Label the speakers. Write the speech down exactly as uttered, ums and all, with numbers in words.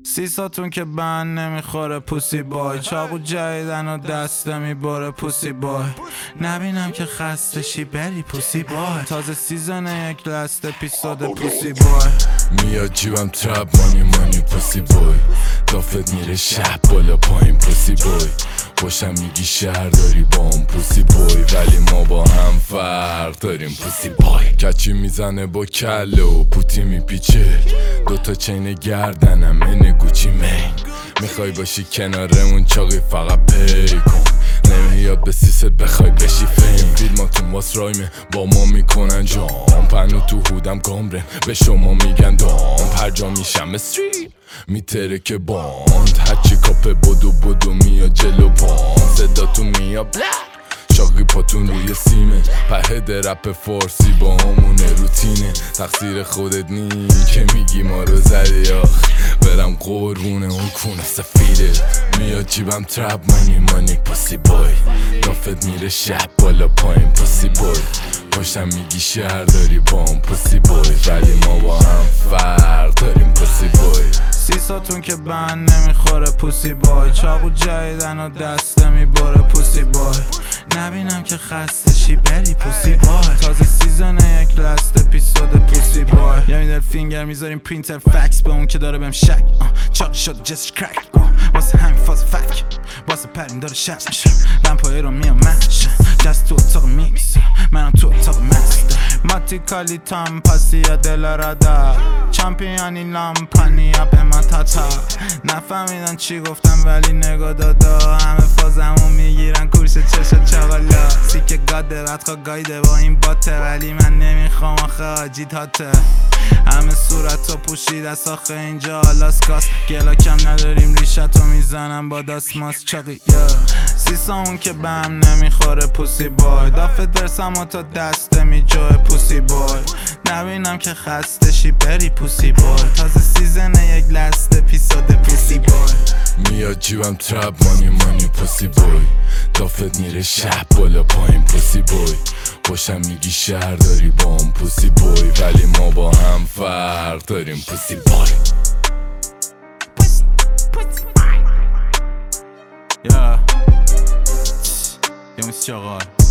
Speaker 1: سیساتون که بند نمیخوره پوسی بای، چاقو جدیدن و دسته میباره پوسی بای. نبینم که خسته شی بری پوسی بای، تازه سیزن یک لست اپیزود پوسی بای.
Speaker 2: میاد جیبم تراب مانی مانی پوسی بای، دافت میره شب بالا پایین پوسی بای. خوشم میگی شهر داری با هم پوسی بای، ولی ما با هم فرق داریم پوسی بای. کچی میزنه با کله و پوتی میپیچه، دوتا چین گردنم اینه گوچی مین. میخوای باشی کنارمون چاقی فقط پی کن، نمیاد به سیست بخوای بشی فیم. فیلماتون واس رایم با ما میکنن جام، پنو تو هودم گامرن به شما میگن دام. پرجا میشم استریت میتره که باند، هرچی کاپه بدو بدو میاد جلو پام. صدا تو میاد بلا شاقی پاتون روی سیمه، پهد رپ فارسی با همونه روتینه. تقصیر خودت نی که میگی ما رو زدی آخ، برم قربونه اون کونه سفیده. میاد جیبم تراب مانی مانی پوسی بای، دافت میره شب بالا پایین پوسی بای. پاشم میگی شهر داری با هم پوسی بای، ولی ما با هم فرق داریم پوسی بای.
Speaker 1: سیساتون که بند نمیخوره پوسی بای، چاقو جدیدن و دسته میباره پوسی بای. نبینم که خسته شی بری پوسی بای، تازه سیزن یک لست اپیزود پوسی بای. یه میدل فینگر میذاریم پرینتر فکس به اون که داره بهم شک، چاق شد جست کرک واسه همین فاز فک، واسه پرین داره شک میشه لمپایی رو میام منش، جست تو اتاق میکس منم تو اتاق مست. ماتی کالی تام پاسی یا دل ردا، چمپیانی لامپانی یا به ما تاتا. نفهمیدن چی گفتم ولی نگاه دادا، همه فازمو میگیرن کورس چشا چغالا. سیک گاده بدخوا گایده با این باته، ولی من نمیخوام آخه آجی تاته. همه صورتو پوشید از آخه اینجا آلاسکاست، گلا کم نداریم ریشتو میزنم با داسماس چاقی یا سیسامون که بهم نمیخوره پوسی بای، دافت درسم و تا دسته میجوه پوسی بای. نبینم که خسته شی بری پوسی بای، تازه سیزن یک لست اپیزود پوسی بای.
Speaker 2: میاد جیبم تراب مانی مانی پوسی بای، دافت میره شب بالا پایین پوسی بای. خوشم میگی شهر داری با هم پوسی بای، ولی ما با هم فرق داریم پوسی بای.
Speaker 1: یا یا موسی چاقال